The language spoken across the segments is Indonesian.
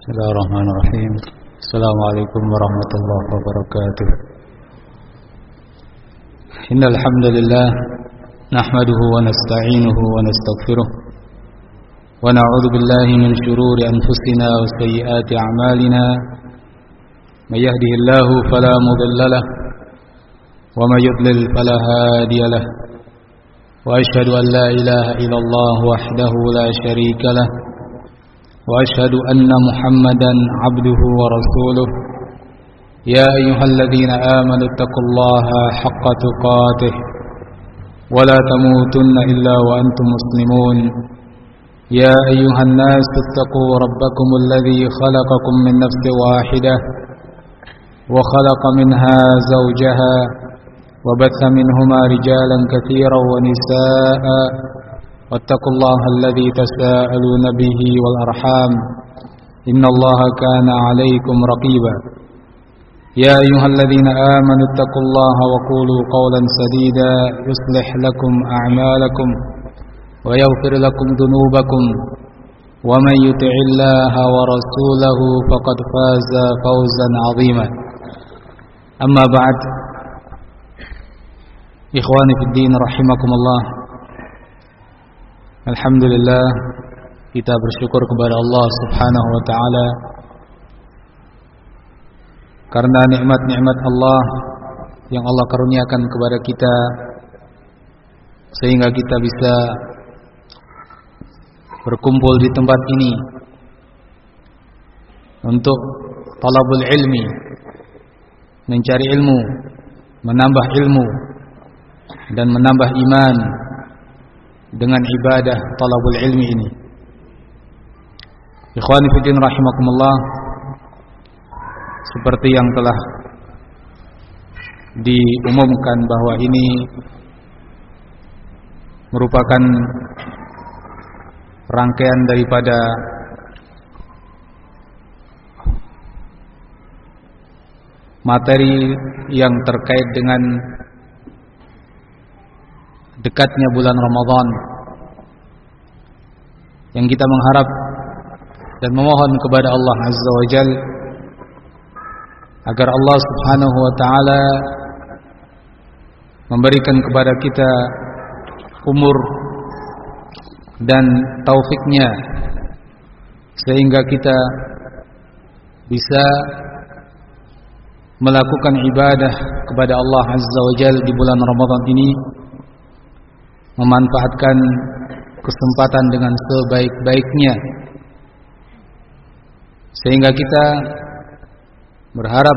Bismillahirrahmanirrahim. Assalamualaikum warahmatullahi wabarakatuh. Innal hamdalillah nahmaduhu wa nasta'inuhu wa nastaghfiruh wa na'udzu billahi min shururi anfusina wa sayyiati a'malina. May yahdihillahu fala mudilla lahu wa may yudlil fala hadiya lahu. Wa asyhadu an la ilaha illallah wahdahu la syarika lahu وأشهد أن محمدا عبده ورسوله يا أيها الذين آمنوا اتقوا الله حق تقاته ولا تموتن إلا وأنتم مسلمون يا أيها الناس اتقوا ربكم الذي خلقكم من نفس واحدة وخلق منها زوجها وبث منهما رجالا كثيرا ونساء واتقوا الله الذي تساءلون به والأرحام إن الله كان عليكم رقيبا يا أيها الذين آمنوا اتقوا الله وقولوا قولا سديدا يصلح لكم أعمالكم ويغفر لكم ذنوبكم ومن يطع الله ورسوله فقد فاز فوزا عظيما أما بعد إخواني في الدين رحمكم الله. Alhamdulillah, kita bersyukur kepada Allah Subhanahu wa ta'ala karena nikmat-nikmat Allah yang Allah karuniakan kepada kita sehingga kita bisa berkumpul di tempat ini untuk talabul ilmi, mencari ilmu, menambah ilmu dan menambah iman dengan ibadah talabul ilmi ini. Ikhwani fiddin rahimakumullah, seperti yang telah diumumkan bahwa ini merupakan rangkaian daripada materi yang terkait dengan dekatnya bulan Ramadan, yang kita mengharap dan memohon kepada Allah Azza wa Jalla agar Allah Subhanahu wa ta'ala memberikan kepada kita umur dan taufiknya sehingga kita bisa melakukan ibadah kepada Allah Azza wa Jalla di bulan Ramadan ini, memanfaatkan kesempatan dengan sebaik-baiknya sehingga kita berharap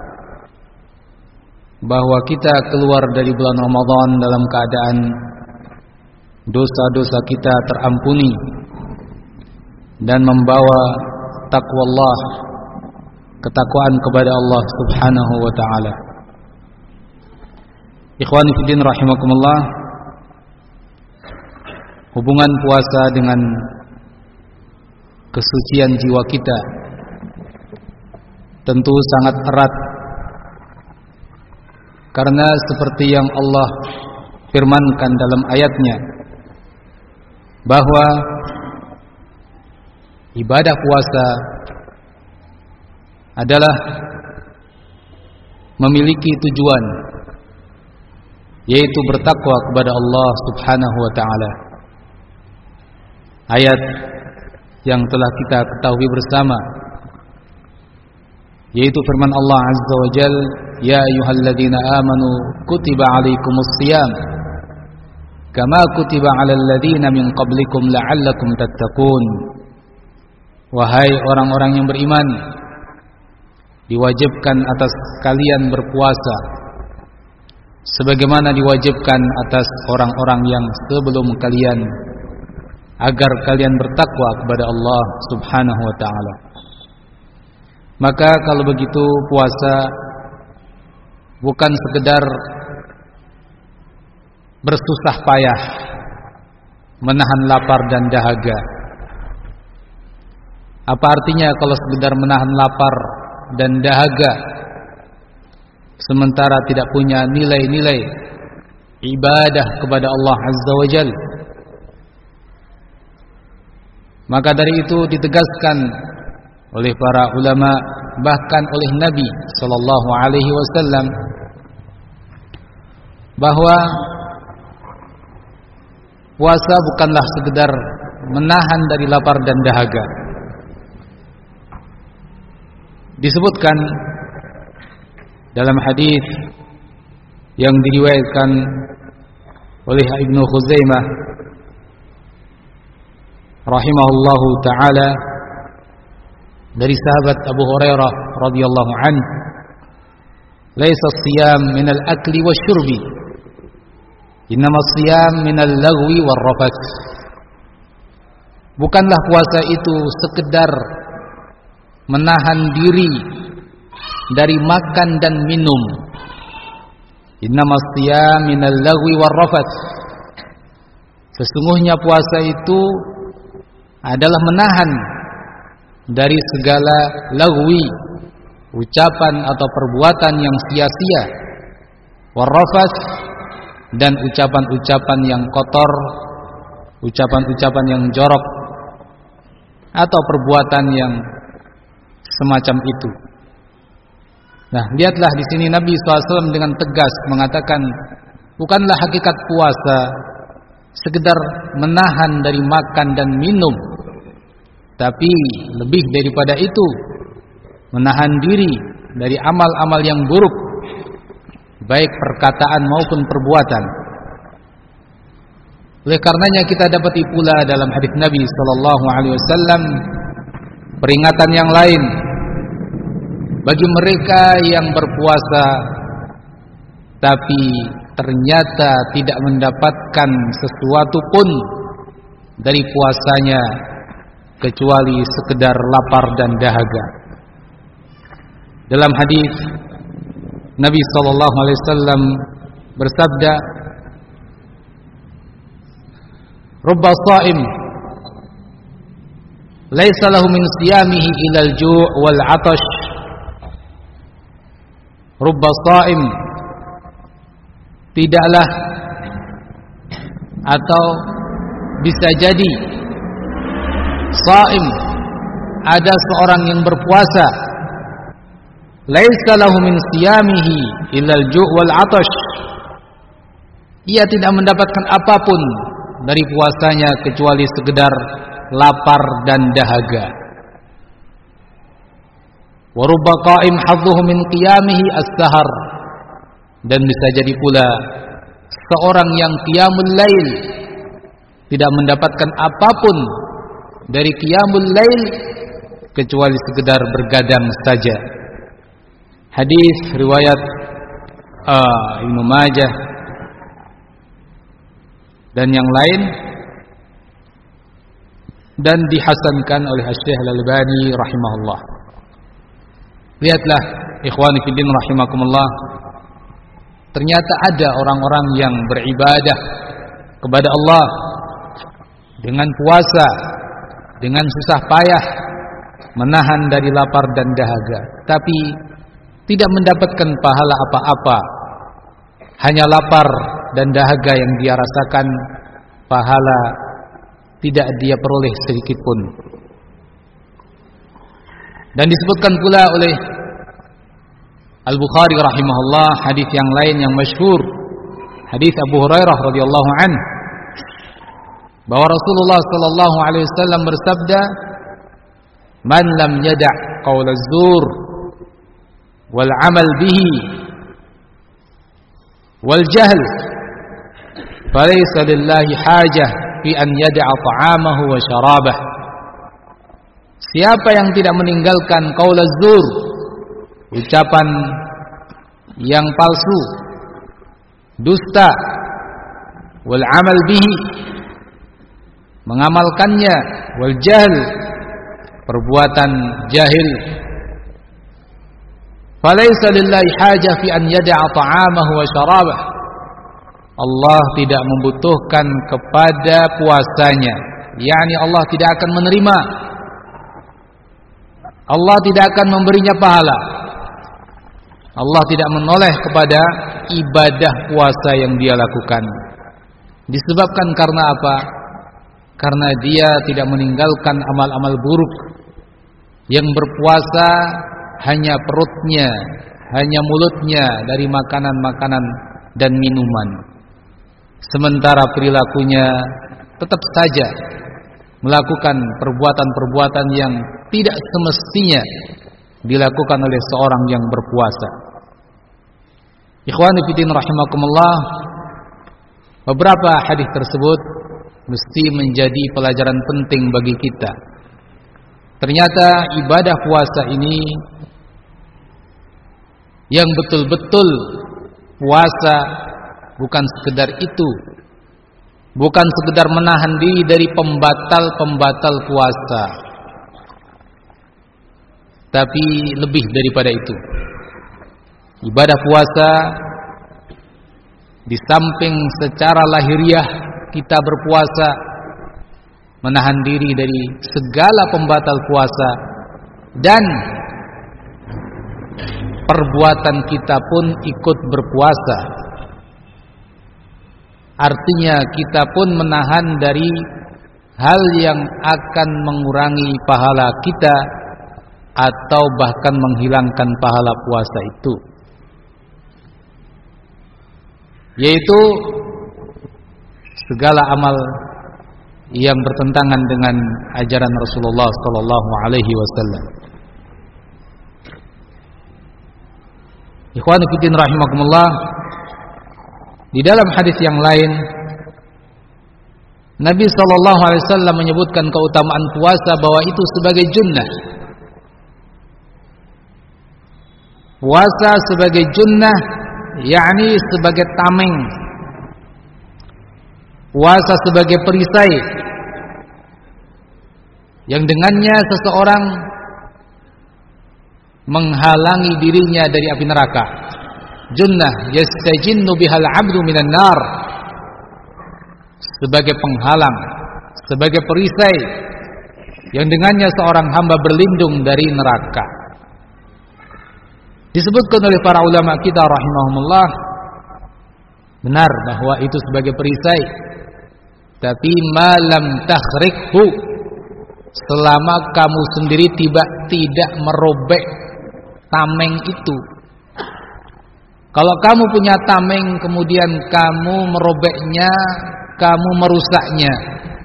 bahwa kita keluar dari bulan Ramadan dalam keadaan dosa-dosa kita terampuni dan membawa taqwallah, ketakwaan kepada Allah Subhanahu wa ta'ala. Ikhwani fiddin rahimakumullah, hubungan puasa dengan kesucian jiwa kita tentu sangat erat, karena seperti yang Allah firmankan dalam ayatnya bahwa ibadah puasa adalah memiliki tujuan, yaitu bertakwa kepada Allah Subhanahu wa ta'ala. Ayat yang telah kita ketahui bersama, yaitu firman Allah Azza wa Jal, ya ayyuhalladzina amanu kutiba alaikumus siyam kama kutiba alal ladzina min qablikum la'allakum tattaqun. Wahai orang-orang yang beriman, diwajibkan atas kalian berpuasa sebagaimana diwajibkan atas orang-orang yang sebelum kalian, agar kalian bertakwa kepada Allah Subhanahu wa ta'ala. Maka kalau begitu puasa bukan sekedar bersusah payah menahan lapar dan dahaga. Apa artinya kalau sekedar menahan lapar dan dahaga sementara tidak punya nilai-nilai ibadah kepada Allah Azza wa Jalla? Maka dari itu ditegaskan oleh para ulama, bahkan oleh Nabi sallallahu alaihi wasallam, bahwa puasa bukanlah sekedar menahan dari lapar dan dahaga. Disebutkan dalam hadis yang diriwayatkan oleh Ibnu Khuzaimah rahimahullahu taala dari sahabat Abu Hurairah radhiyallahu anhu, "Laisa as-siyam min al-akli wasyurbi, innama as-siyam min al-lagwi war-rafath." Bukanlah puasa itu sekedar menahan diri dari makan dan minum. Innama as-siyam min al-lagwi war-rafath. Sesungguhnya puasa itu adalah menahan dari segala lagwi, ucapan atau perbuatan yang sia-sia, war-rafath, dan ucapan-ucapan yang kotor, ucapan-ucapan yang jorok, atau perbuatan yang semacam itu. Nah, lihatlah di sini Nabi SAW dengan tegas mengatakan, bukanlah hakikat puasa sekedar menahan dari makan dan minum, tapi lebih daripada itu, menahan diri dari amal-amal yang buruk, baik perkataan maupun perbuatan. Oleh karenanya kita dapati pula dalam hadis Nabi sallallahu alaihi wasallam peringatan yang lain bagi mereka yang berpuasa tapi ternyata tidak mendapatkan sesuatu pun dari puasanya kecuali sekedar lapar dan dahaga. Dalam hadis Nabi sallallahu alaihi wasallam bersabda, "Rubba sha'im laisa lahu min siyamihi illa al-ju' wal 'atash." Rubba sha'im, tidaklah atau bisa jadi sha'im, ada seorang yang berpuasa, laisa lahu min siyamihi illa al-ju' wal 'atash, ia tidak mendapatkan apapun dari puasanya kecuali sekedar lapar dan dahaga. Wa rubba qa'im hadduhu min qiyamihi as-sahar, dan bisa jadi pula seorang yang qiyamul lail tidak mendapatkan apapun dari qiyamul lail kecuali sekedar bergadang saja. Hadis riwayat Ibnu Majah dan yang lain, dan dihasankan oleh Syekh Al-Albani rahimahullah. Lihatlah ikhwani fillah rahimakumullah, ternyata ada orang-orang yang beribadah kepada Allah dengan puasa, dengan susah payah menahan dari lapar dan dahaga, tapi tidak mendapatkan pahala apa-apa. Hanya lapar dan dahaga yang dia rasakan, pahala tidak dia peroleh sedikit pun. Dan disebutkan pula oleh Al-Bukhari rahimahullah hadis yang lain yang masyhur, hadis Abu Hurairah radhiyallahu anhu, bahwa Rasulullah sallallahu alaihi wasallam bersabda, "Man lam yada' qaul az-zur wal 'amal bihi wal jahl falaysa lillahi hajah fi an yada'a ta'amahu wa syarabah." Siapa yang tidak meninggalkan qaul az-zur, ucapan yang palsu, dusta, wal 'amal bihi, mengamalkannya, wal jahl, perbuatan jahil, falaysa lillahi hajah fi an yada'a ta'amahu wa syarabah. Allah tidak membutuhkan kepada puasanya, yakni Allah tidak akan menerima, Allah tidak akan memberinya pahala, Allah tidak menoleh kepada ibadah puasa yang dia lakukan. Disebabkan karena apa? Karena dia tidak meninggalkan amal-amal buruk yang berpuasa hanya perutnya, hanya mulutnya dari makanan-makanan dan minuman. Sementara perilakunya tetap saja melakukan perbuatan-perbuatan yang tidak semestinya dilakukan oleh seorang yang berpuasa. Ikhwani fillah rahimakumullah, beberapa hadis tersebut mesti menjadi pelajaran penting bagi kita. Ternyata ibadah puasa ini yang betul-betul puasa bukan sekedar itu, bukan sekedar menahan diri dari pembatal-pembatal puasa, tapi lebih daripada itu. Ibadah puasa di samping secara lahiriah kita berpuasa, menahan diri dari segala pembatal puasa, dan perbuatan kita pun ikut berpuasa. Artinya kita pun menahan dari hal yang akan mengurangi pahala kita atau bahkan menghilangkan pahala puasa itu, yaitu segala amal yang bertentangan dengan ajaran Rasulullah sallallahu alaihi wasallam. Ikhwani fillah rahimakumullah, di dalam hadis yang lain Nabi sallallahu alaihi wasallam menyebutkan keutamaan puasa bahwa itu sebagai junnah. Puasa sebagai junnah, yakni sebagai tameng. Puasa sebagai perisai yang dengannya seseorang menghalangi dirinya dari api neraka. Junnah yastajinnu bihal 'abdu minan nar, sebagai penghalang, sebagai perisai yang dengannya seorang hamba berlindung dari neraka. Disebutkan oleh para ulama kita rahimahumullah, benar bahwa itu sebagai perisai, tapi malam takhrikhu, selama kamu sendiri tidak merobek tameng itu. Kalau kamu punya tameng kemudian kamu merobeknya, kamu merusaknya,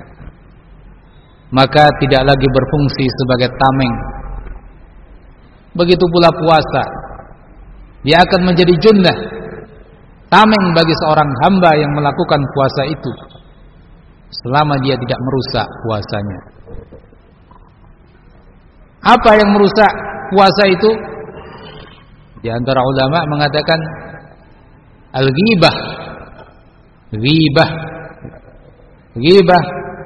maka tidak lagi berfungsi sebagai tameng. Begitu pula puasa, dia akan menjadi junnah, tameng bagi seorang hamba yang melakukan puasa itu, selama dia tidak merusak puasanya. Apa yang merusak puasa itu? Di antara ulama mengatakan al-ghibah. Ghibah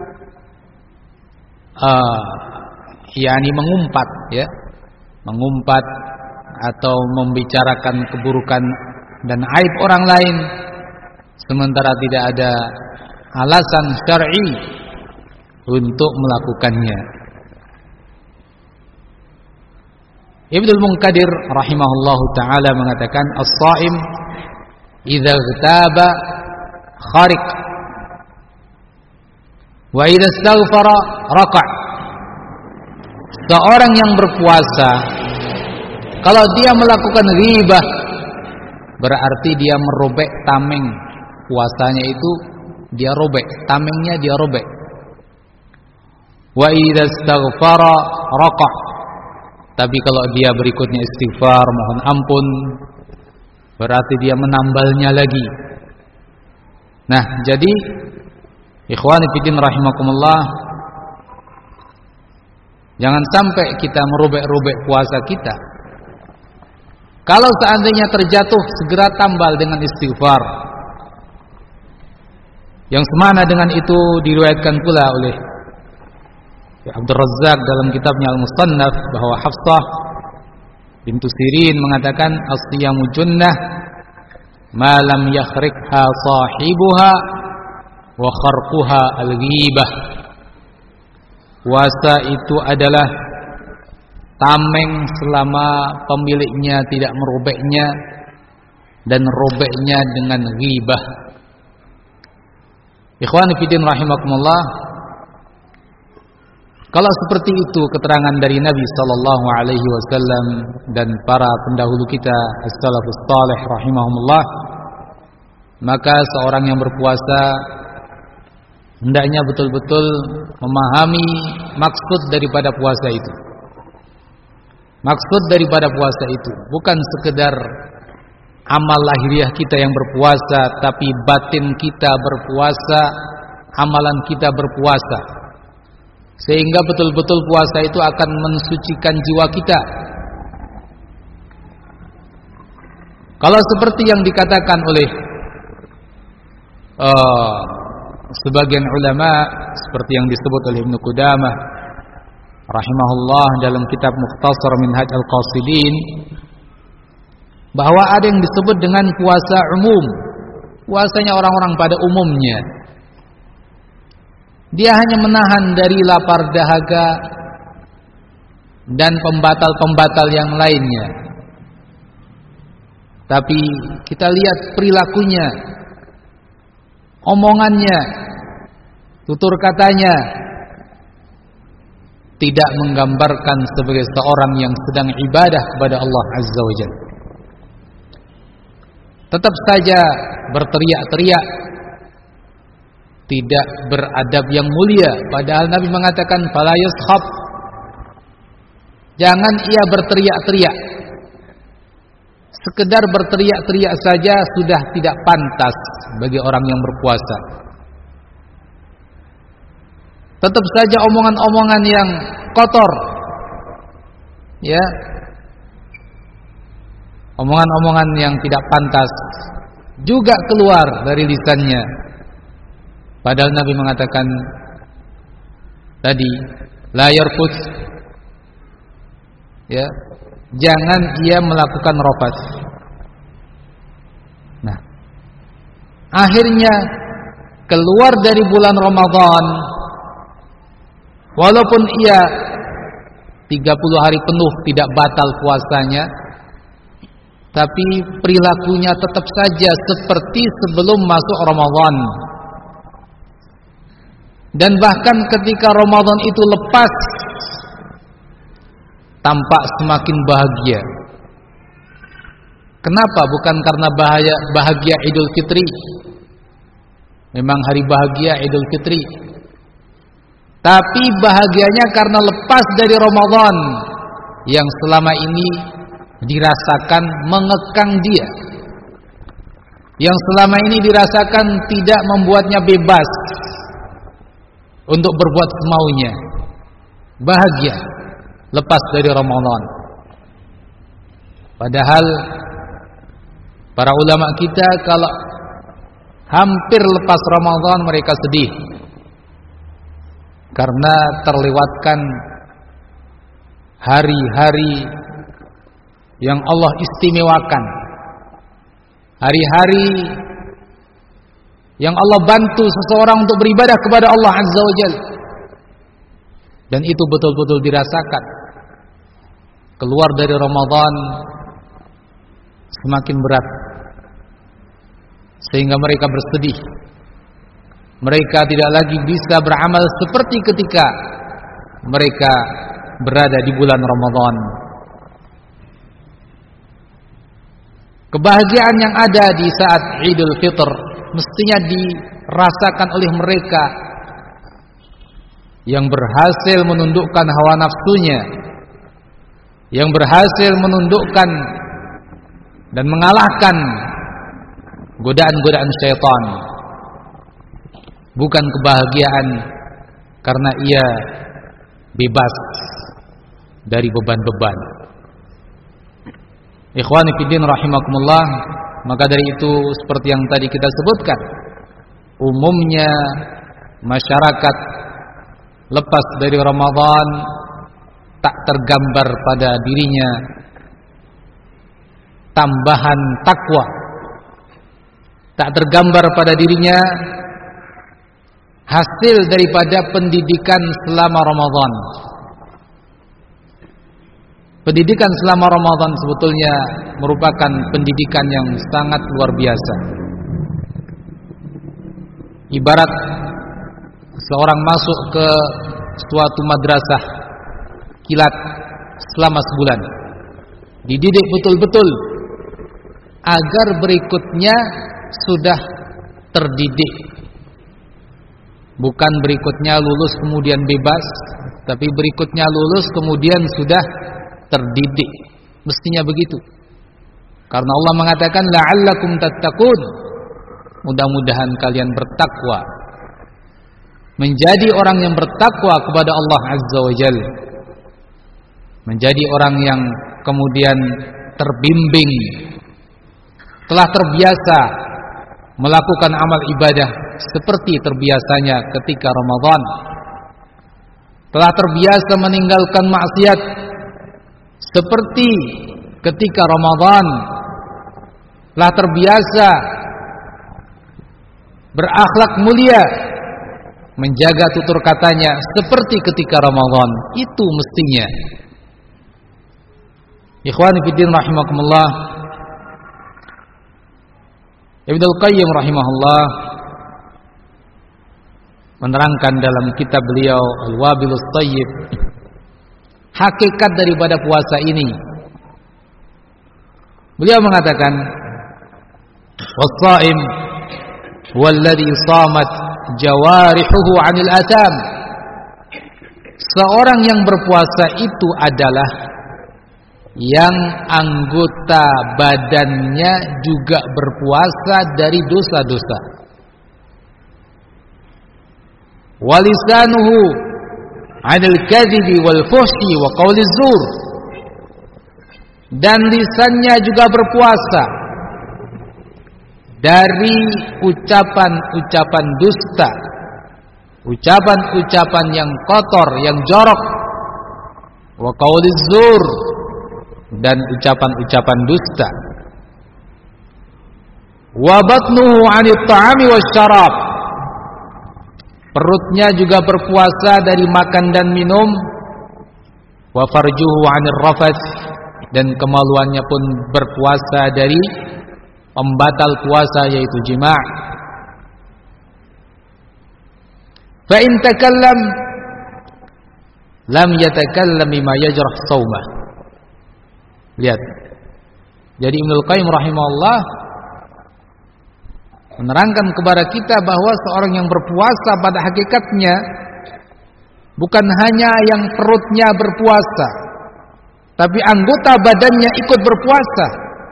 yakni mengumpat, ya. Mengumpat atau membicarakan keburukan dan aib orang lain sementara tidak ada alasan syar'i untuk melakukannya. Ibnul Munkadir rahimahullahu ta'ala mengatakan as-shaim idza ghtaba khariq wa idza istaghfara raqa'. Seorang yang berpuasa kalau dia melakukan ghibah berarti dia merobek tameng puasanya itu, dia robek tamengnya, dia robek. Wa idza istaghfara raqa'. Tapi kalau dia berikutnya istighfar, mohon ampun, berarti dia menambalnya lagi. Nah, jadi ikhwani fillah rahimakumullah, jangan sampai kita merobek-robek puasa kita. Kalau seandainya terjatuh, segera tambal dengan istighfar. Yang semana dengan itu diriwayatkan pula oleh Abdul Razzaq dalam kitabnya Al-Musannaf bahwa Hafsah bintu Sirin mengatakan as-siyamu junnah ma lam yakhrikha sahibuha wa kharquha al-ghibah. Puasa itu adalah tameng selama pemiliknya tidak merobeknya dan robeknya dengan ghibah. Ikhwani fillah rahimakumullah, Kalau seperti itu keterangan dari Nabi sallallahu alaihi wasallam dan para pendahulu kita as-salafus salih rahimahumullah, maka seorang yang berpuasa hendaknya betul-betul memahami maksud daripada puasa itu. Maksud daripada puasa itu bukan sekedar amal lahiriah kita yang berpuasa, tapi batin kita berpuasa, amalan kita berpuasa. Sehingga betul-betul puasa itu akan mensucikan jiwa kita. Kalau seperti yang dikatakan oleh sebagian ulama, seperti yang disebut oleh Ibnu Qudamah rahimahullah dalam kitab Mukhtasar Minhaj Al-Qasidin, bahwa ada yang disebut dengan puasa umum, puasanya orang-orang pada umumnya. Dia hanya menahan dari lapar dahaga dan pembatal-pembatal yang lainnya. Tapi kita lihat perilakunya, omongannya, tutur katanya tidak menggambarkan sebagai seorang yang sedang ibadah kepada Allah Azza wa Jalla. Tetap saja berteriak-teriak, tidak beradab yang mulia. Padahal Nabi mengatakan fala yaskhab, jangan ia berteriak-teriak. Sekedar berteriak-teriak saja sudah tidak pantas bagi orang yang berpuasa. Tetap saja omongan-omongan yang kotor, ya, omongan-omongan yang tidak pantas juga keluar dari lisannya. Padahal Nabi mengatakan tadi la yarfus, ya, jangan ia melakukan rafat. Nah, akhirnya keluar dari bulan Ramadan, walaupun ia 30 hari penuh tidak batal puasanya, tapi perilakunya tetap saja seperti sebelum masuk Ramadan. Dan bahkan ketika Ramadan itu lepas, tampak semakin bahagia. Kenapa? Bukan karena bahagia Idul Fitri. Memang hari bahagia Idul Fitri, tapi bahagianya karena lepas dari Ramadan yang selama ini dirasakan mengekang dia, yang selama ini dirasakan tidak membuatnya bebas untuk berbuat semaunya. Bahagia lepas dari Ramadan. Padahal para ulama kita kalau hampir lepas Ramadan mereka sedih karena terlewatkan hari-hari yang Allah istimewakan, hari-hari yang Allah bantu seseorang untuk beribadah kepada Allah Azza wa Jalla. Dan itu betul-betul dirasakan. Keluar dari Ramadan semakin berat, sehingga mereka bersedih. Mereka tidak lagi bisa beramal seperti ketika mereka berada di bulan Ramadan. Kebahagiaan yang ada di saat Idul Fitr mestinya dirasakan oleh mereka yang berhasil menundukkan hawa nafsunya, yang berhasil menundukkan dan mengalahkan godaan-godaan syaitan. Bukan kebahagiaan karena ia bebas dari beban-beban. Ikhwani fiddin rahimakumullah, maka dari itu seperti yang tadi kita sebutkan, umumnya masyarakat lepas dari Ramadan tak tergambar pada dirinya tambahan takwa, tak tergambar pada dirinya hasil daripada pendidikan selama Ramadan. Pendidikan selama Ramadan sebetulnya merupakan pendidikan yang sangat luar biasa. Ibarat seorang masuk ke suatu madrasah kilat selama sebulan. Dididik betul-betul agar berikutnya sudah terdidik. Bukan berikutnya lulus kemudian bebas, tapi berikutnya lulus kemudian sudah terdidik. Mestinya begitu. Karena Allah mengatakan la'allakum tattaqun. Mudah-mudahan kalian bertakwa. Menjadi orang yang bertakwa kepada Allah Azza wa Jalla. Menjadi orang yang kemudian terbimbing, telah terbiasa melakukan amal ibadah seperti terbiasanya ketika Ramadan, telah terbiasa meninggalkan maksiat seperti ketika Ramadan, telah terbiasa berakhlak mulia, menjaga tutur katanya seperti ketika Ramadan. Itu mestinya. Ikhwani fiddin rahimakumullah, Ibnul Qayyim rahimahullah menerangkan dalam kitab beliau Al-Wabilus Thayyib hakikat daripada puasa ini. Beliau mengatakan was-shaim walladhi shamat jawarihuhu 'anil atham. Seorang yang berpuasa itu adalah yang anggota badannya juga berpuasa dari dosa-dosa. Walisanuhu 'anil kadhibi wal fuhshi wa qawli zur. Dan lisannya juga berpuasa dari ucapan-ucapan dusta, ucapan-ucapan yang kotor, yang jorok, wa qawli zur, dan ucapan-ucapan dusta. Wa batnuhu 'anit ta'ami wasyarab. Perutnya juga berpuasa dari makan dan minum. Wa farjuhu 'anir rafath, dan kemaluannya pun berpuasa dari pembatal puasa yaitu jima'. Fa in takallam lam yatakallam bima yajrah shaumah. Lihat. Jadi Ibnul Qayyim rahimahullah menerangkan kepada kita bahwa seorang yang berpuasa pada hakikatnya bukan hanya yang perutnya berpuasa, tapi anggota badannya ikut berpuasa.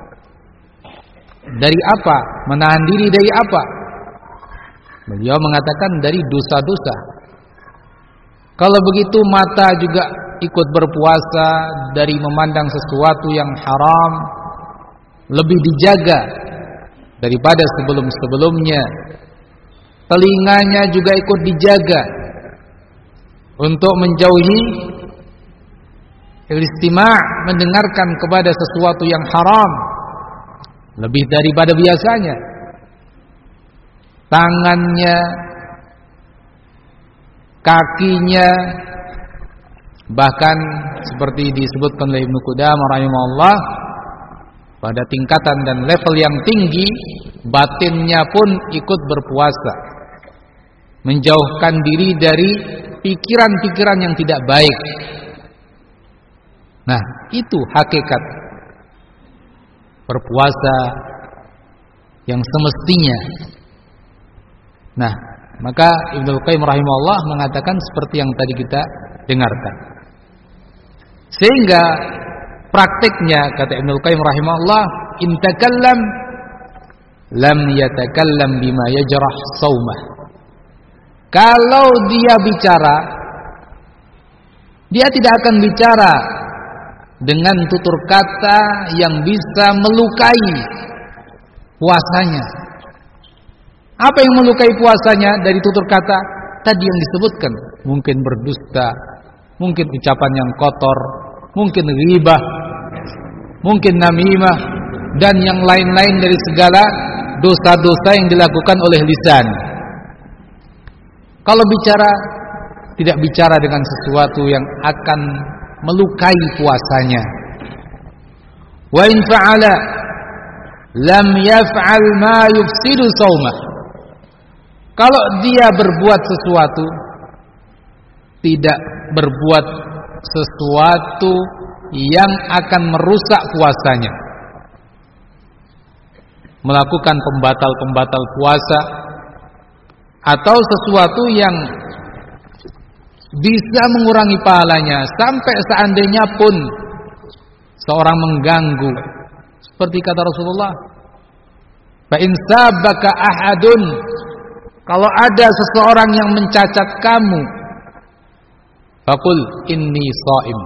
Dari apa? Menahan diri dari apa? Beliau mengatakan dari dosa-dosa. Kalau begitu mata juga ikut berpuasa dari memandang sesuatu yang haram, lebih dijaga daripada sebelum-sebelumnya. Telinganya juga ikut dijaga untuk menjauhi istima', mendengarkan kepada sesuatu yang haram lebih daripada biasanya. Tangannya, kakinya, bahkan seperti disebutkan oleh Ibnu Qudamah rahimahullah, pada tingkatan dan level yang tinggi batinnya pun ikut berpuasa, menjauhkan diri dari pikiran-pikiran yang tidak baik. Nah, itu hakikat berpuasa yang semestinya. Nah, maka Ibnul Qayyim rahimahullah mengatakan seperti yang tadi kita dengarkan. Sehingga praktiknya, kata Ibnul Qayyim rahimahullah, in takallam lam yatakallam bima yajrah shaumah. Kalau dia bicara, dia tidak akan bicara dengan tutur kata yang bisa melukai puasanya. Apa yang melukai puasanya dari tutur kata? Tadi yang disebutkan, mungkin berdusta, mungkin ucapan yang kotor, mungkin ghibah, mungkin namimah, dan yang lain-lain dari segala dosa-dosa yang dilakukan oleh lisan. Kalau bicara, tidak bicara dengan sesuatu yang akan melukai puasanya. Wa in fa'ala lam yaf'al ma yufsidu shaumah. Kalau dia berbuat sesuatu tidak berbuat sesuatu yang akan merusak puasanya, melakukan pembatal-pembatal puasa, atau sesuatu yang bisa mengurangi pahalanya, sampai seandainya pun seorang mengganggu, seperti kata Rasulullah, fa in sabaka ahadun, kalau ada seseorang yang mencacat kamu, faqul inni shaim,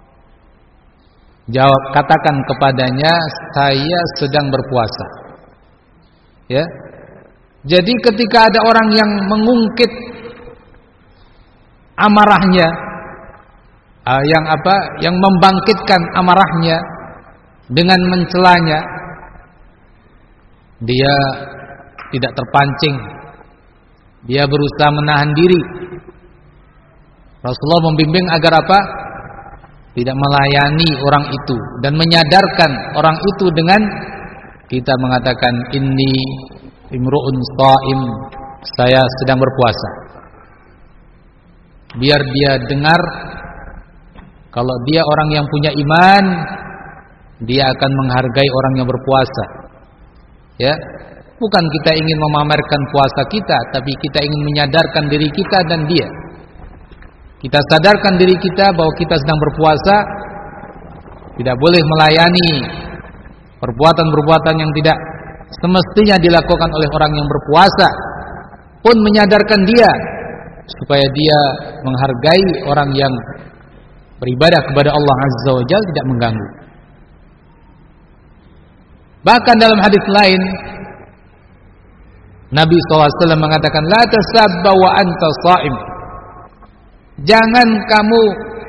jawab, katakan kepadanya, saya sedang berpuasa. Ya. Jadi ketika ada orang yang mengungkit amarahnya, yang membangkitkan amarahnya dengan mencelanya, dia tidak terpancing, dia berusaha menahan diri. Rasulullah membimbing agar apa? Tidak melayani orang itu dan menyadarkan orang itu dengan kita mengatakan inni imru'un shaim, saya sedang berpuasa. Biar dia dengar, kalau dia orang yang punya iman, dia akan menghargai orang yang berpuasa. Ya, bukan kita ingin memamerkan puasa kita, tapi kita ingin menyadarkan diri kita dan dia. Kita sadarkan diri kita bahwa kita sedang berpuasa, tidak boleh melayani perbuatan-perbuatan yang tidak semestinya dilakukan oleh orang yang berpuasa, pun menyadarkan dia supaya dia menghargai orang yang beribadah kepada Allah Azza wa Jalla, tidak mengganggu. Bahkan dalam hadis lain Nabi SAW mengatakan, la tasabba wa anta shaim, jangan kamu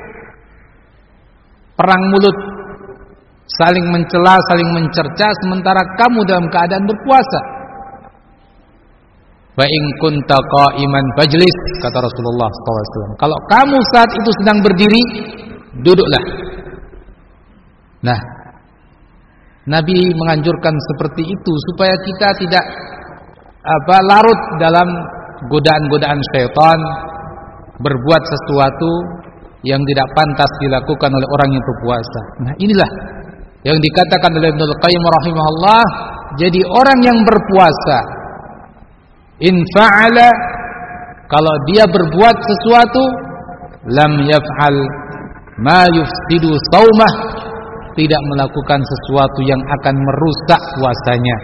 perang mulut, saling mencela, saling mencerca sementara kamu dalam keadaan berpuasa. Wa in kunta qa'iman fajlis, kata Rasulullah SAW, kalau kamu saat itu sedang berdiri, duduklah. Nah, Nabi menganjurkan seperti itu supaya kita tidak larut dalam godaan-godaan syaitan, berbuat sesuatu yang tidak pantas dilakukan oleh orang yang berpuasa. Nah, inilah yang dikatakan oleh Ibnu Qayyim rahimahullah, jadi orang yang berpuasa, in fa'ala, kalau dia berbuat sesuatu, lam yaf'al ma yufsidu shaumah, tidak melakukan sesuatu yang akan merusak puasanya.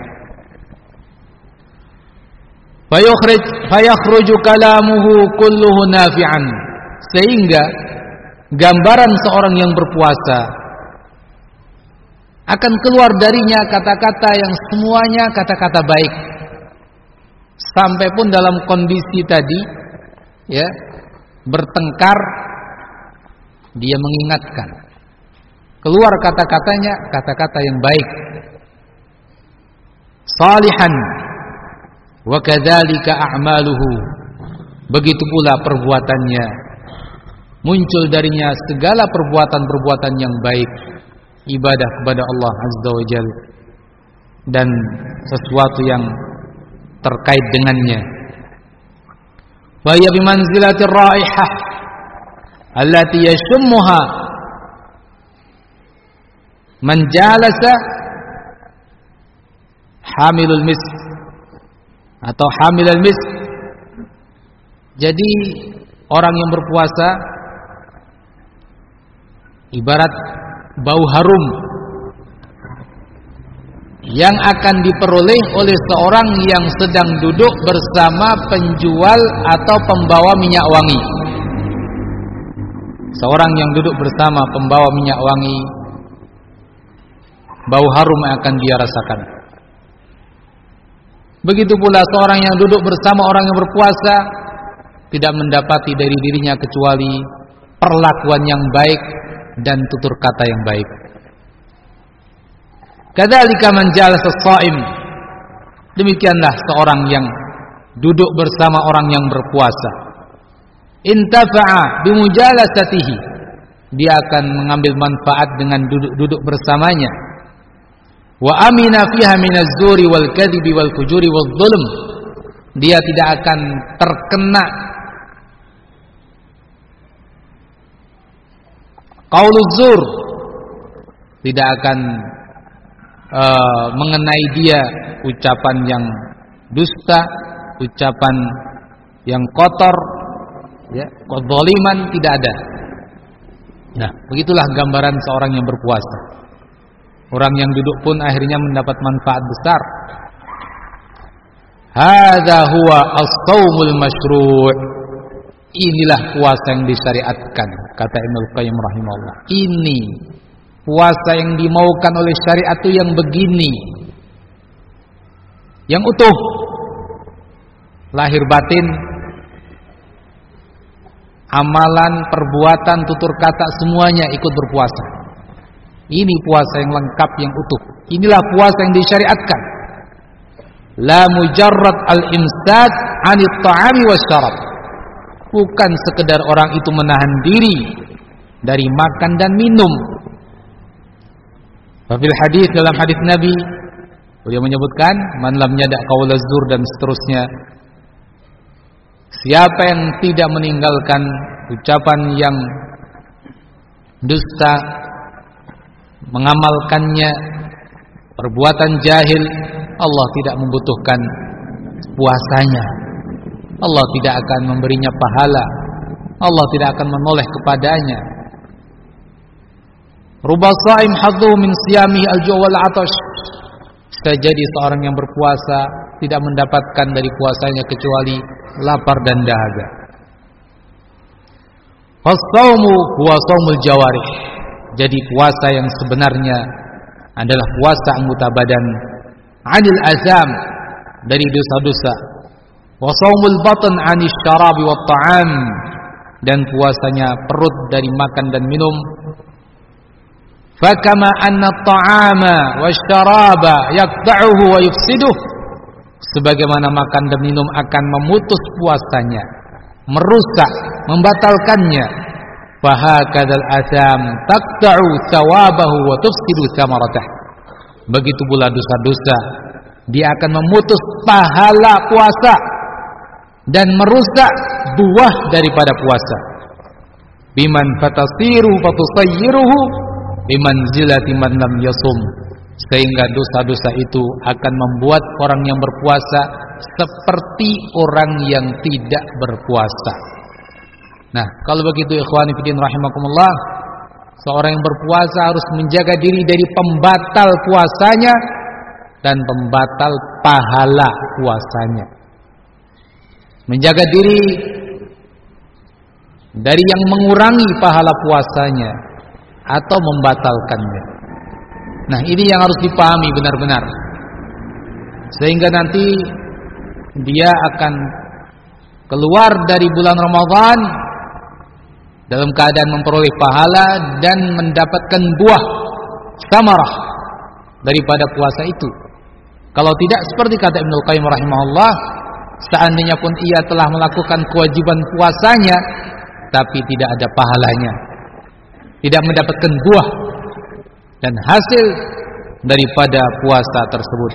Fayakhruju kalamuhu kulluhu nafi'an, sehingga gambaran seorang yang berpuasa akan keluar darinya kata-kata yang semuanya kata-kata baik. Sampai pun dalam kondisi tadi, ya, bertengkar, dia mengingatkan, keluar kata-katanya kata-kata yang baik. Salihan wa kadzalika a'maluhu, begitu pula perbuatannya, muncul darinya segala perbuatan-perbuatan yang baik, ibadah kepada Allah Azza wa Jalla dan sesuatu yang terkait dengannya. Wa hiya bi manzilati raihah allati yashmuha man jalasa hamilul misk atau hamilul misk. Jadi orang yang berpuasa ibarat bau harum yang akan diperoleh oleh seorang yang sedang duduk bersama penjual atau pembawa minyak wangi. Seorang yang duduk bersama pembawa minyak wangi, bau harum yang akan dia rasakan. Begitu pula seorang yang duduk bersama orang yang berpuasa, tidak mendapati dari dirinya kecuali perlakuan yang baik dan tutur kata yang baik. Kadzalika man jalasa shaim, demikianlah seorang yang duduk bersama orang yang berpuasa, intafa'a bimujalasatihi, dia akan mengambil manfaat dengan duduk bersamanya. Wa amina fiha minaz zuri wal kadhibi wal fujuri wal zulm, dia tidak akan terkena qauluz zur, tidak akan mengenai dia ucapan yang dusta, ucapan yang kotor, ya, kezaliman tidak ada. Nah, begitulah gambaran seorang yang berpuasa. Orang yang duduk pun akhirnya mendapat manfaat besar. Hadza huwa as-shaumul masyru'. Inilah puasa yang disyariatkan, kata Ibnu Qayyim rahimahullah. Ini puasa yang dimaukan oleh syariat itu yang begini, yang utuh, lahir batin, amalan, perbuatan, tutur kata, semuanya ikut berpuasa. Ini puasa yang lengkap, yang utuh. Inilah puasa yang disyariatkan. La mujarrad al-imsak 'anit ta'ami wasyarab. Bukan sekedar orang itu menahan diri dari makan dan minum. Fil hadis, dalam hadis Nabi, beliau menyebutkan man lam yada' qaulaz zur dan seterusnya. Siapa yang tidak meninggalkan ucapan yang dusta, mengamalkannya, perbuatan jahil, Allah tidak membutuhkan puasanya. Allah tidak akan memberinya pahala. Allah tidak akan menoleh kepadanya. Ruba shaim hadhu min siyamihi al-ju' wal 'atash. Bisa jadi seorang yang berpuasa tidak mendapatkan dari puasanya kecuali lapar dan dahaga. As-shaumu huwa shaumul jawarih. Jadi puasa yang sebenarnya adalah puasa anggota badan, 'anil azam, dari dosa-dosa. Wa shaumul batn 'anis syarabi wat ta'am, dan puasanya perut dari makan dan minum. Fakama anna at-ta'ama wasyaraba yaqta'uhu wa yufsiduh, sebagaimana makan dan minum akan memutus puasanya, merusak, membatalkannya. Fahakadzal atham taqta'u thawabahu wa tufsidu thamaratahu. Begitu pula dosa-dosa, dia akan memutus pahala puasa dan merusak buah daripada puasa. Biman fatasiru fatusayyiruhu bimanzilati man lam yasum, sehingga dosa-dosa itu akan membuat orang yang berpuasa seperti orang yang tidak berpuasa. Nah, kalau begitu ikhwani fillah rahimakumullah, seorang yang berpuasa harus menjaga diri dari pembatal puasanya dan pembatal pahala puasanya. Menjaga diri dari yang mengurangi pahala puasanya atau membatalkannya. Nah, ini yang harus dipahami benar-benar, sehingga nanti dia akan keluar dari bulan Ramadan dalam keadaan memperoleh pahala dan mendapatkan buah samarah daripada puasa itu. Kalau tidak, seperti kata Ibnu Qayyim rahimahullah, seandainya pun ia telah melakukan kewajiban puasanya tapi tidak ada pahalanya, tidak mendapatkan buah dan hasil daripada puasa tersebut.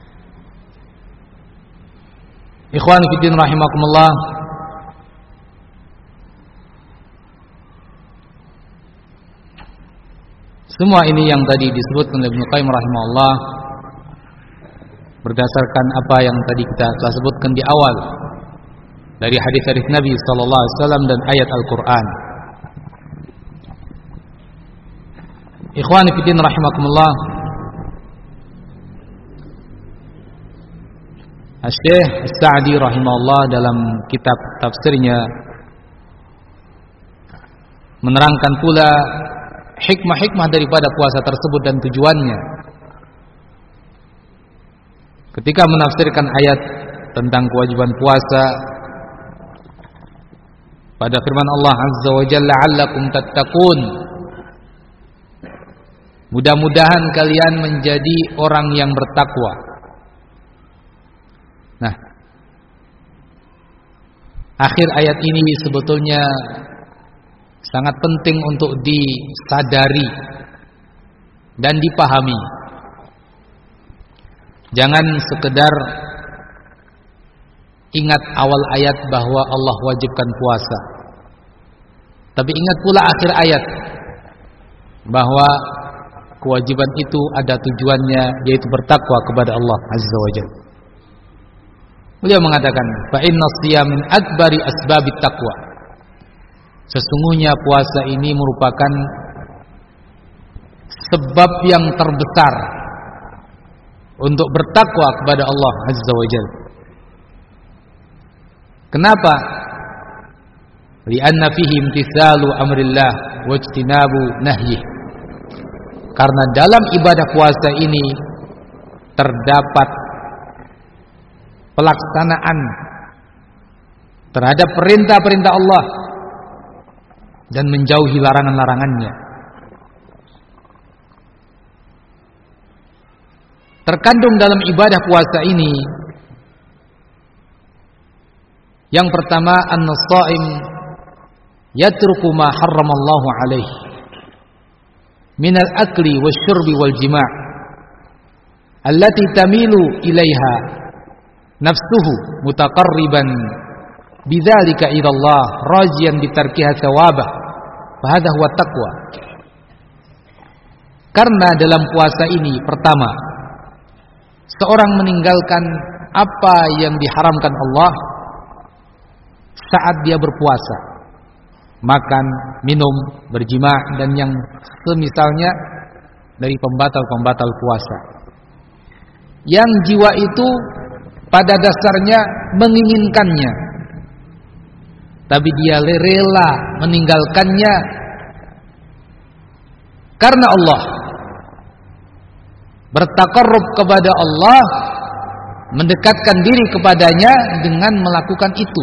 Ikhwan fillah rahimakumullah, semua ini yang tadi disebutkan oleh Ibnu Qayyim rahimahullah berdasarkan apa yang tadi kita telah sebutkan di awal dari hadis-hadis Nabi sallallahu alaihi wasallam dan ayat Al-Qur'an. Ikhwani fillah rahimakumullah, Asy-Syaikh As-Sa'di rahimahullah dalam kitab tafsirnya menerangkan pula hikmah-hikmah daripada puasa tersebut dan tujuannya. Ketika menafsirkan ayat tentang kewajiban puasa pada firman Allah Azza wa Jalla, "'allakum tattaqun", mudah-mudahan kalian menjadi orang yang bertakwa. Nah, akhir ayat ini sebetulnya sangat penting untuk disadari dan dipahami. Jangan sekedar ingat awal ayat bahwa Allah wajibkan puasa, tapi ingat pula akhir ayat, bahwa kewajiban itu ada tujuannya, yaitu bertakwa kepada Allah Azza wa Jalla. Beliau mengatakan, fa inna shiyam min akbari asbabit taqwa. Sesungguhnya puasa ini merupakan sebab yang terbesar untuk bertakwa kepada Allah Azza wa Jalla. Kenapa? Li'anna fihi imtithalu amrillah wa ijtinabu nahyih. Karena dalam ibadah puasa ini terdapat pelaksanaan terhadap perintah-perintah Allah dan menjauhi larangan-larangannya. Terkandung dalam ibadah puasa ini yang pertama, an-shaim yatruku ma harramallahu alaihi minal akli wasyurbi wal jima' allati tamilu ilaiha nafsuhu mutaqarriban bidzalika ila Allah rajiyan bitarkiha thawabah fa hadha huwa taqwa. Karena dalam puasa ini pertama, seorang meninggalkan apa yang diharamkan Allah saat dia berpuasa, makan, minum, berjima, dan yang semisalnya dari pembatal-pembatal puasa. Yang jiwa itu pada dasarnya menginginkannya, tapi dia rela meninggalkannya karena Allah. Bertaqarrub kepada Allah, mendekatkan diri kepadanya dengan melakukan itu.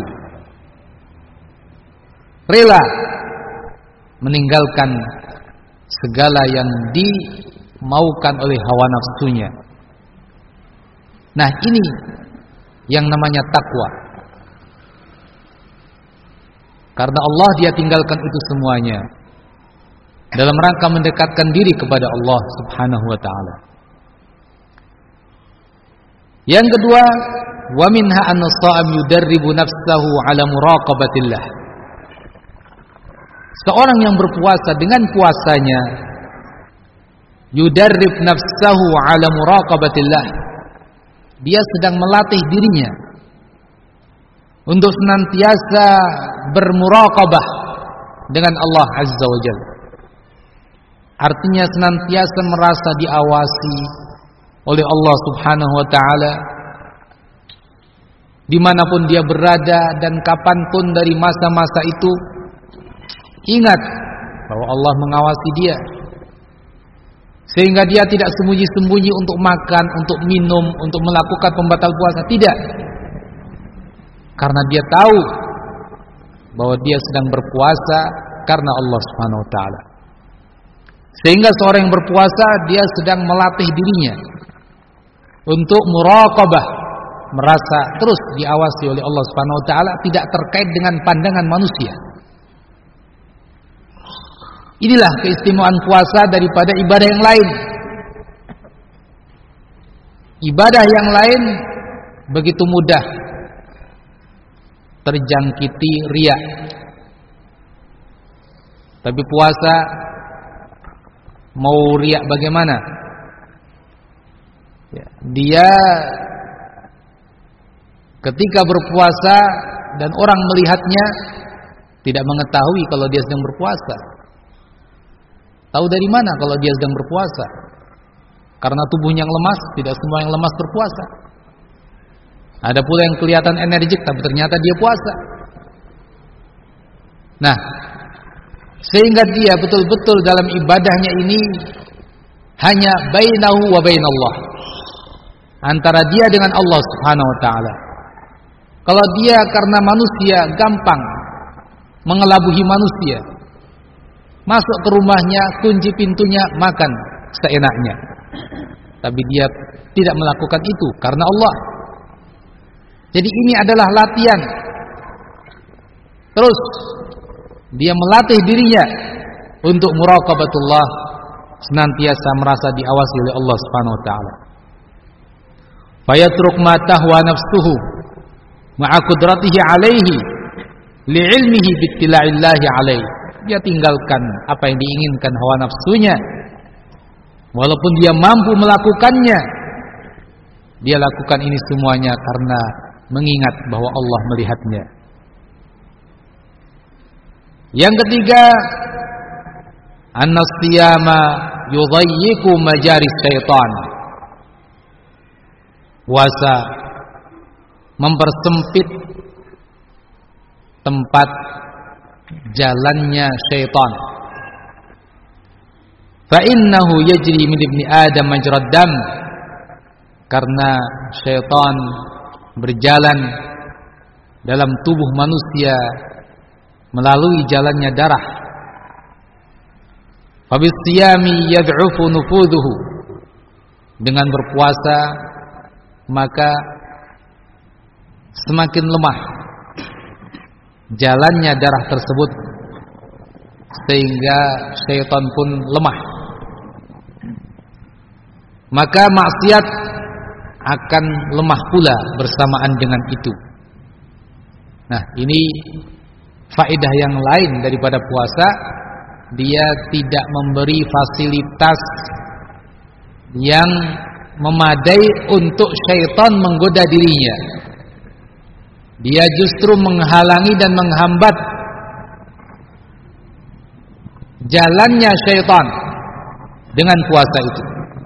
Rela meninggalkan segala yang dimaukan oleh hawa nafsunya. Nah, ini yang namanya takwa. Karena Allah dia tinggalkan itu semuanya dalam rangka mendekatkan diri kepada Allah Subhanahu wa ta'ala. Yang kedua, wa minha an-sha'im yudarribu nafsahu ala muraqabatillah. Seorang yang berpuasa dengan puasanya yudarrib nafsahu ala muraqabatillah. Dia sedang melatih dirinya untuk senantiasa bermuraqabah dengan Allah Azza wa Jalla. Artinya senantiasa merasa diawasi oleh Allah Subhanahu wa ta'ala dimanapun dia berada dan kapanpun dari masa-masa itu. Ingat bahwa Allah mengawasi dia, sehingga dia tidak sembunyi-sembunyi untuk makan, untuk minum, untuk melakukan pembatal puasa. Tidak, karena dia tahu bahwa dia sedang berpuasa karena Allah Subhanahu wa ta'ala. Sehingga seorang yang berpuasa, dia sedang melatih dirinya untuk muraqabah, merasa terus diawasi oleh Allah Subhanahu wa ta'ala, tidak terkait dengan pandangan manusia. Inilah keistimewaan puasa daripada ibadah yang lain. Ibadah yang lain begitu mudah terjangkiti riya. Tapi puasa mau riya bagaimana? Dia ketika berpuasa dan orang melihatnya tidak mengetahui kalau dia sedang berpuasa. Tahu dari mana kalau dia sedang berpuasa? Karena tubuhnya yang lemas, tidak semua yang lemas berpuasa. Ada pula yang kelihatan energik tapi ternyata dia puasa. Nah, sehingga dia betul-betul dalam ibadahnya ini hanya bainahu wa bainallah, antara dia dengan Allah Subhanahu wa ta'ala. Kalau dia karena manusia gampang mengelabuhi manusia, masuk ke rumahnya, kunci pintunya, makan seenaknya. Tapi dia tidak melakukan itu karena Allah. Jadi ini adalah latihan. Terus dia melatih dirinya untuk muraqabatullah, senantiasa merasa diawasi oleh Allah Subhanahu wa ta'ala. Fayatruk ma tahwa nafsuhu ma'a qudratihi alaihi li'ilmihi bittila'illahi alaihi. dia tinggalkan apa yang diinginkan hawa nafsunya. Walaupun dia mampu melakukannya, dia lakukan ini semuanya karena mengingat bahwa Allah melihatnya. Yang ketiga, an-siyama yudayyiqu majaris syaitan. Puasa mempersempit tempat jalannya syaitan. Fa innahu yajri min ibni Adam majrad dam. Karena syaitan berjalan dalam tubuh manusia melalui jalannya darah. Fa bisiyami yad'ufu nufudhuhu. Dengan berpuasa maka semakin lemah jalannya darah tersebut, sehingga syaitan pun lemah. Maka maksiat akan lemah pula bersamaan dengan itu. Nah, ini faedah yang lain daripada puasa. Dia tidak memberi fasilitas yang memadai untuk syaitan menggoda dirinya. Dia justru menghalangi dan menghambat jalannya syaitan dengan puasa itu,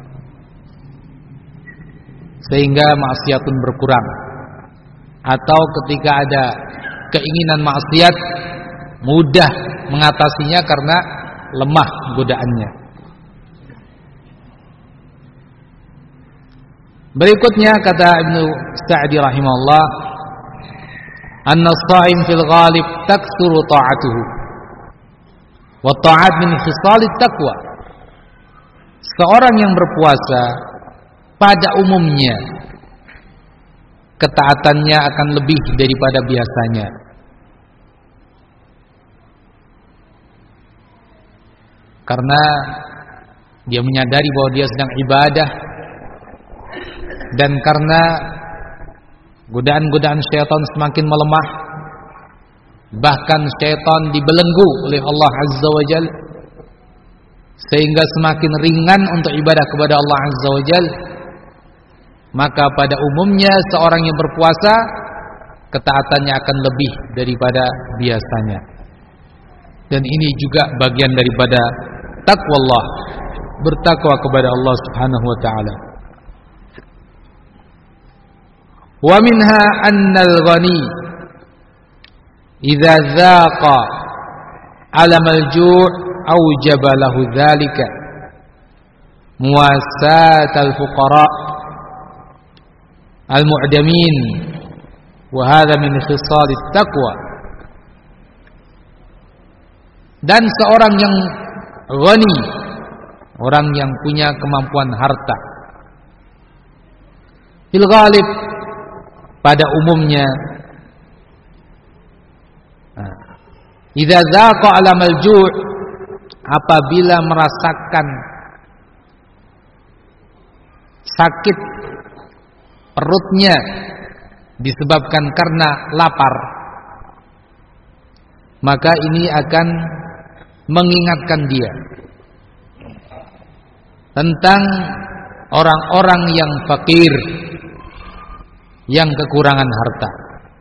sehingga maksiat pun berkurang. Atau ketika ada keinginan maksiat, mudah mengatasinya karena lemah godaannya. Berikutnya kata Ibnu Sa'di rahimahullah, anna as-sha'im fil ghalib taktsuru ta'atuhu wa ta'at min khisalit taqwa. Seorang yang berpuasa pada umumnya ketaatannya akan lebih daripada biasanya. Karena dia menyadari bahwa dia sedang ibadah, dan karena godaan-godaan syaitan semakin melemah, bahkan syaitan dibelenggu oleh Allah Azza wa Jalla, sehingga semakin ringan untuk ibadah kepada Allah Azza wa Jalla. Maka pada umumnya seorang yang berpuasa ketaatannya akan lebih daripada biasanya. Dan ini juga bagian daripada taqwa Allah, bertakwa kepada Allah Subhanahu wa taala. Wa minha annal ghani idza dzaqa alam al-ju' awjaba lahu dzalika muwasat al-fuqara al-mu'damin, wa hadha min khisal at-taqwa. Dan seorang yang ghani, orang yang punya kemampuan harta, fil ghalib, pada umumnya, idza dzaqa alamal ju', apabila merasakan sakit perutnya disebabkan karena lapar, maka ini akan mengingatkan dia tentang orang-orang yang fakir, yang kekurangan harta.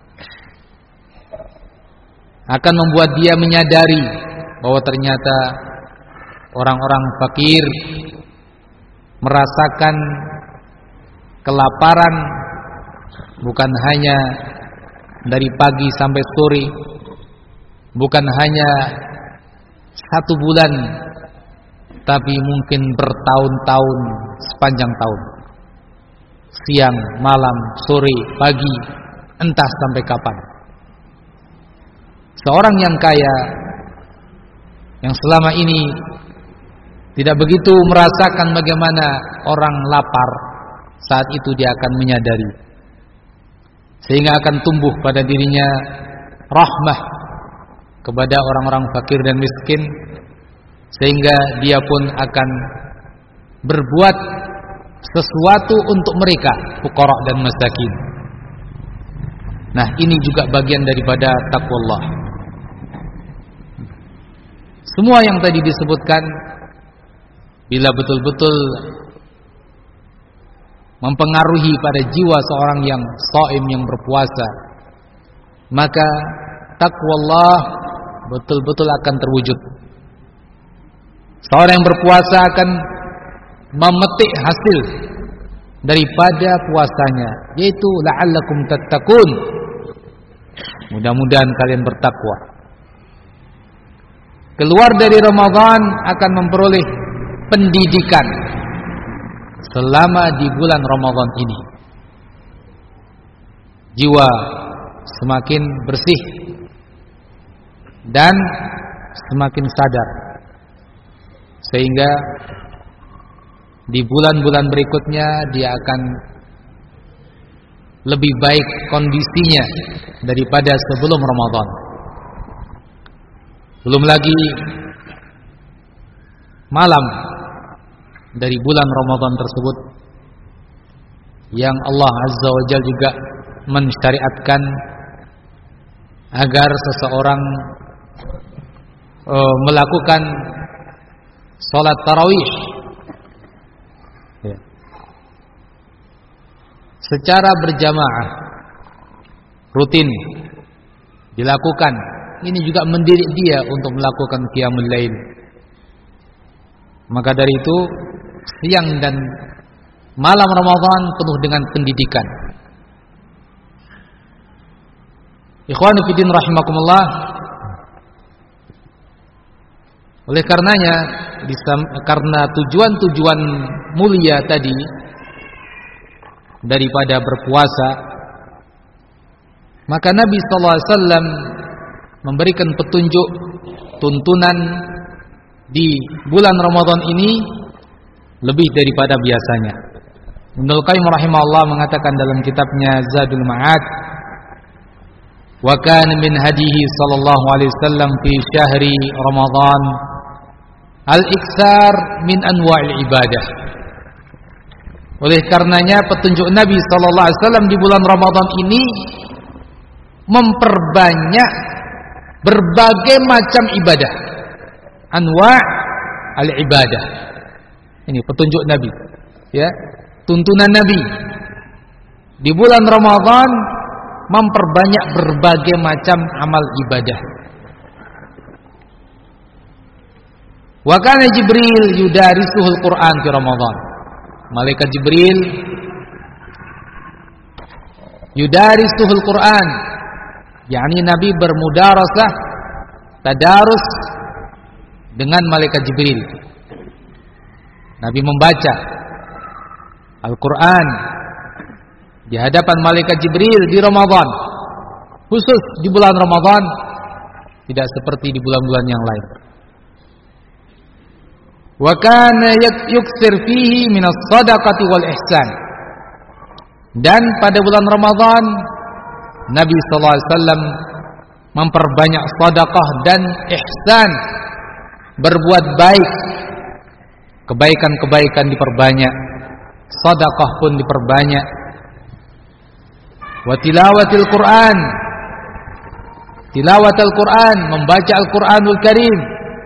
Akan membuat dia menyadari bahwa ternyata orang-orang fakir merasakan kelaparan bukan hanya dari pagi sampai sore, bukan hanya 1 bulan, tapi mungkin bertahun-tahun, sepanjang tahun. Siang, malam, sore, pagi, entah sampai kapan. Seorang yang kaya, yang selama ini tidak begitu merasakan bagaimana orang lapar, saat itu dia akan menyadari, sehingga akan tumbuh pada dirinya rahmah kepada orang-orang fakir dan miskin, sehingga dia pun akan berbuat sesuatu untuk mereka, fuqara dan masakin. Nah, ini juga bagian daripada taqwallah. Semua yang tadi disebutkan bila betul-betul mempengaruhi pada jiwa seorang yang shaim, yang berpuasa, maka taqwallah betul-betul akan terwujud. Seorang yang berpuasa akan memetik hasil daripada puasanya, yaitu la'allakum tattaqun. Mudah-mudahan kalian bertakwa. Keluar dari Ramadan akan memperoleh pendidikan selama di bulan Ramadan ini. Jiwa semakin bersih dan semakin sadar, sehingga di bulan-bulan berikutnya dia akan lebih baik kondisinya daripada sebelum Ramadan. Belum lagi malam dari bulan Ramadan tersebut yang Allah Azza wa Jalla juga mensyariatkan agar seseorang melakukan salat tarawih secara berjamaah, rutin dilakukan. Ini juga mendidik dia untuk melakukan qiyamul lail. Maka dari itu siang dan malam Ramadan penuh dengan pendidikan. Ikhwanu fiddin rahimakumullah. Oleh karenanya, karena tujuan-tujuan mulia tadi daripada berpuasa, maka Nabi sallallahu alaihi wasallam memberikan petunjuk, tuntunan di bulan Ramadan ini lebih daripada biasanya. Ibnu Qayyim rahimahullah mengatakan dalam kitabnya Zadul Ma'ad, wa kana min hadihi sallallahu alaihi wasallam fi syahri Ramadan al-iksar min anwa'il ibadah. Oleh karenanya petunjuk Nabi sallallahu alaihi wasallam di bulan Ramadan ini memperbanyak berbagai macam ibadah. Anwa' al-ibadah. Ini petunjuk Nabi, ya, tuntunan Nabi. Di bulan Ramadan memperbanyak berbagai macam amal ibadah. Wa kana Jibril yudarisuhul Quran fi Ramadan. Malaikat Jibril yudarisuhul Quran, yakni Nabi bermudarasah, tadarus dengan malaikat Jibril. Nabi membaca Al-Quran di hadapan malaikat Jibril di Ramadan, khusus di bulan Ramadan, tidak seperti di bulan-bulan yang lain. Wa kana yuksir fihi minas sadaqati wal ihsan. Dan pada bulan Ramadan Nabi sallallahu alaihi wasallam memperbanyak sedekah dan ihsan, berbuat baik, kebaikan-kebaikan diperbanyak, sedekah pun diperbanyak. Wa tilawatil Quran, tilawatul Quran, membaca Al-Quranul Karim.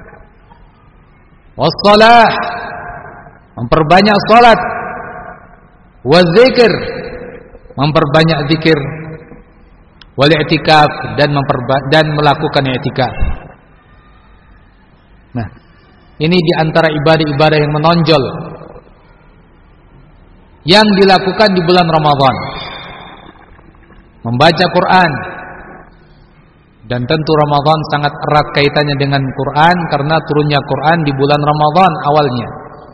Wassalah, memperbanyak salat. Wazikir, memperbanyak zikir. Wal i'tikaf, dan melakukan i'tikaf. Nah, ini di antara ibadah-ibadah yang menonjol yang dilakukan di bulan Ramadan. Membaca Quran. Dan tentu Ramadan sangat erat kaitannya dengan Quran karena turunnya Quran di bulan Ramadan awalnya.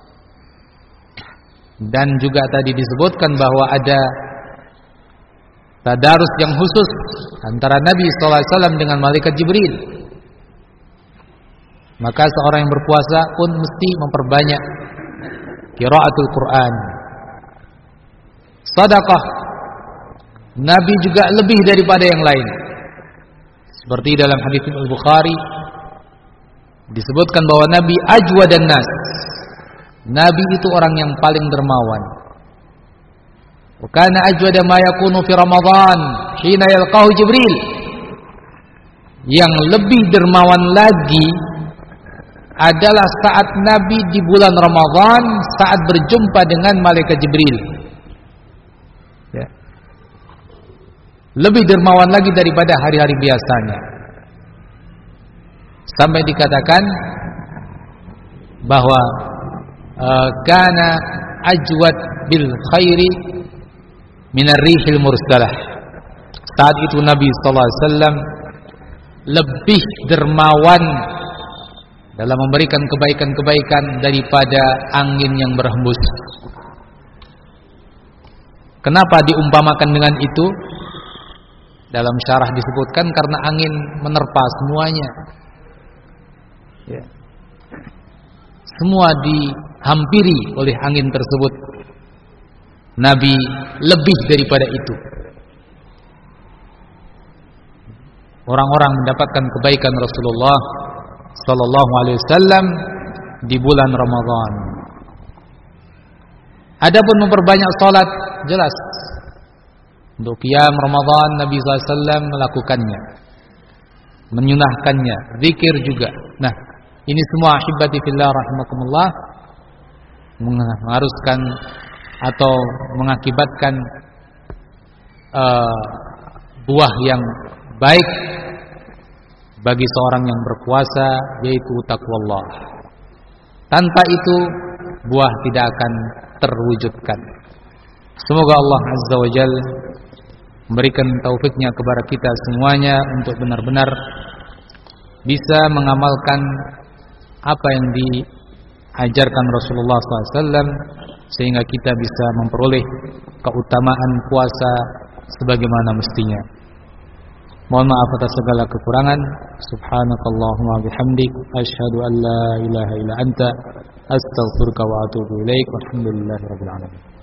Dan juga tadi disebutkan bahwa ada tadarus yang khusus antara Nabi sallallahu alaihi wasallam dengan malaikat Jibril. Maka seorang yang berpuasa pun mesti memperbanyak qiraatul Quran. Sedekah Nabi juga lebih daripada yang lain. Seperti dalam hadis Al-Bukhari disebutkan bahwa Nabi ajwadan nas. Nabi itu orang yang paling dermawan. Wa kana ajwada ma yakunu fi Ramadan hina yalqahu Jibril. Yang lebih dermawan lagi adalah saat Nabi di bulan Ramadan saat berjumpa dengan malaikat Jibril. Ya. Lebih dermawan lagi daripada hari-hari biasanya. Sampai dikatakan bahwa kana ajwad bil khairi minar rihil mursalah. Saat itu Nabi sallallahu alaihi wasallam lebih dermawan dalam memberikan kebaikan-kebaikan daripada angin yang berhembus. Kenapa diumpamakan dengan itu? Dalam syarah disebutkan karena angin menerpa semuanya. Ya. Semua dihampiri oleh angin tersebut. Nabi lebih daripada itu. Orang-orang mendapatkan kebaikan Rasulullah sallallahu alaihi wasallam di bulan Ramadan. Adapun memperbanyak salat, jelas. Untuk qiyam Ramadan Nabi sallallahu alaihi wasallam melakukannya. Menyunahkannya, zikir juga. Nah, ini semua ahibati fillah rahimakumullah mengharuskan atau mengakibatkan buah yang baik bagi seorang yang berpuasa, yaitu taqwallah. Tanpa itu buah tidak akan terwujudkan. Semoga Allah Azza wa Jalla memberikan taufiknya kepada kita semuanya untuk benar-benar bisa mengamalkan apa yang diajarkan Rasulullah SAW, sehingga kita bisa memperoleh keutamaan puasa sebagaimana mestinya. Mohon maaf atas segala kekurangan. Subhanakallahumma bihamdik, asyhadu an la ilaha illa anta, astaghfiruka wa atubu ilaik. Walhamdulillahirabbil alamin.